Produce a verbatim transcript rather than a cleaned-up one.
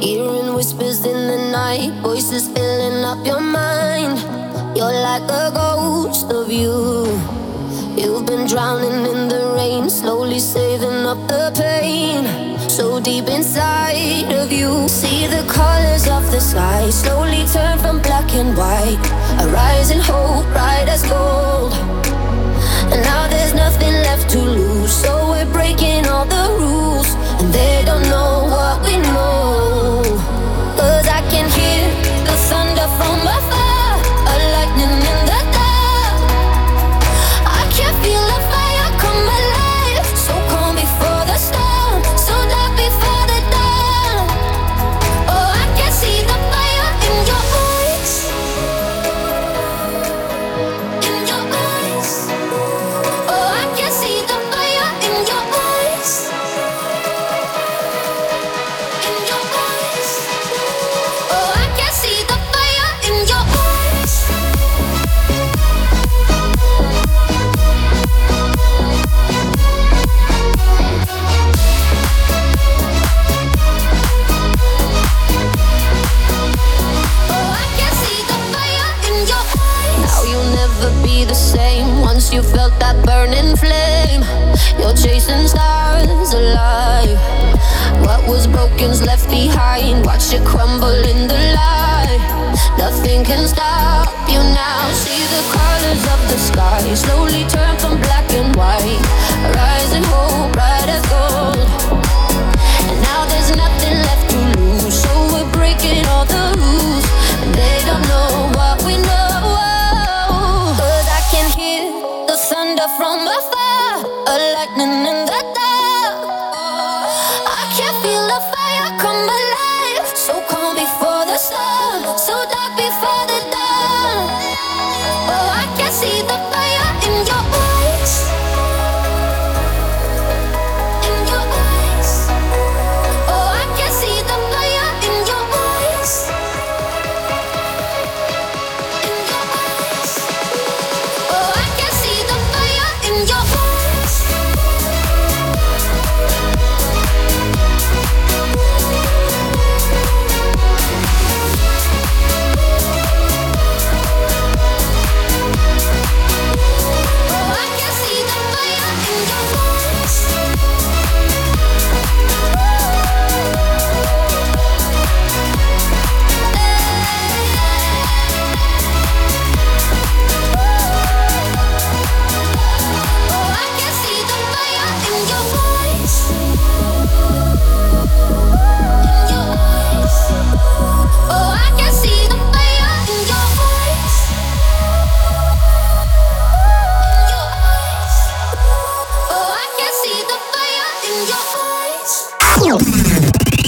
Hearing whispers in the night, voices filling up your mind. You're like a ghost of you. You've been drowning in the rain, slowly saving up the pain. So deep inside of you, see the colors of the sky slowly turn from black and white. A rising hope, bright as gold. And now there's nothing left to lose, so we're breaking all the rules. And they don't know what we know, 'cause I can hear the thunder from afar, a lightning in the dark. I can feel the fire come alive, so calm before the storm, so dark before the dawn. Oh, I can see the fire in your eyes, in your eyes. Oh, I can see the fire in your eyes, in your eyes. Oh, I can see the fire in your eyes. Oh, I can see the fire in your eyes. Now you'll never be the same once you felt that burning flame. You're chasing stars alive. What was broken's left behind. Watch it crumble in the light. Nothing can stop you now. See the colors of the sky slowly turn from black and white. Rising hope, bright as gold. And now there's nothing left to lose, so we're breaking all the rules. And they don't know what we know, 'cause I can hear the thunder from afar.